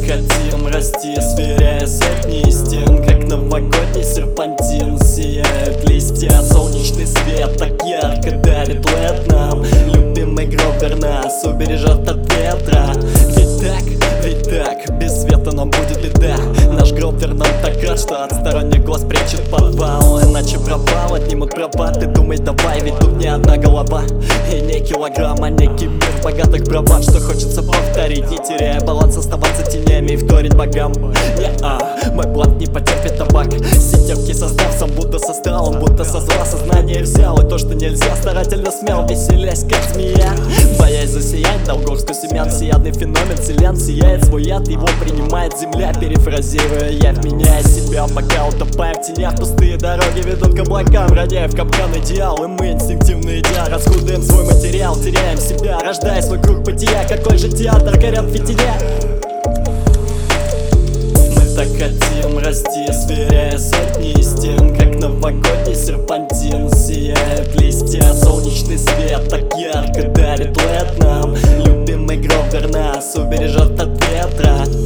хотим расти, сверяя сотни стен, как новогодний серпантин. Сияют листья, солнечный свет так ярко дарит лед нам. Любимый Гровер нас убережет от ветра. Ведь так, без света нам будет беда. Наш Гровер нам так рад, что от сторонних глаз прячет подвал. Иначе пропал, отнимут права. Ты думай давай, ведь тут не одна голова и не килограмм, а некий мир богатых бравад, что хочется повторить, не теряя баланс, оставаться тенями и вторить богам. Мой план не потерпит табак. Сетевки создав, сам будто состал, он будто со зла сознание взял. И то, что нельзя, старательно смел, веселясь как змея. Боясь засиять, дал горстку семян. Всеядный феномен селян сияет, свой яд его принимает земля. Перефразируя, я вменяя себя, пока утопаем в тенях. Пустые дороги ведут к облакам, роняя в капкан идеал. И мы инстинктивно идя, расходуем свой материал, теряем себя, рождая свой круг бытия. Какой же театр горят в фитиле? Мы так хотим расти, сверяя сотни стен, как новогодний серпантин. Сияют листья, солнечный свет так ярко дарит лед нам. Любимый Гровер нас убережет от ветра.